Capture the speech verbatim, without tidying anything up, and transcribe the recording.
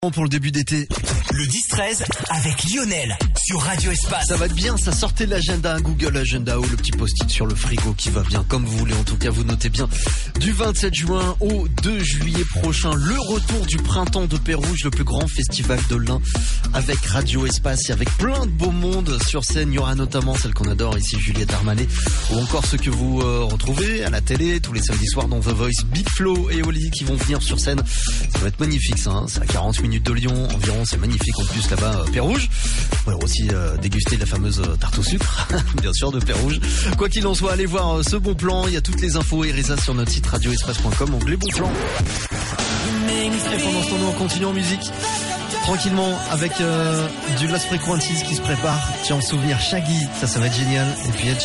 Pour le début d'été. Le dix treize avec Lionel sur Radio Espace. Ça va être bien, ça sortait l'agenda, Google Agenda ou le petit post-it sur le frigo qui va bien, comme vous voulez. En tout cas, vous notez bien. Du vingt-sept juin au deux juillet prochain, le retour du printemps de Pérouge, le plus grand festival de l'Ain avec Radio Espace et avec plein de beau monde sur scène. Il y aura notamment celle qu'on adore ici, Juliette Armanet, ou encore ceux que vous euh, retrouvez à la télé tous les samedis soirs dans The Voice, Big Flo et Oli qui vont venir sur scène. Ça va être magnifique, ça. Hein, c'est à quarante minutes de Lyon environ, c'est magnifique en plus là-bas, euh, Pérouge. On va aussi euh, déguster la fameuse euh, tarte au sucre, bien sûr, de Pérouge. Quoi qu'il en soit, allez voir euh, ce bon plan, il y a toutes les infos et Reza sur notre site radio espace point com, onglet bon plan. Et pendant ce temps, nous on continue en musique, tranquillement, avec euh, du Los Frequencies qui se prépare. Tiens, en souvenir Shaggy, ça, ça va être génial. Et puis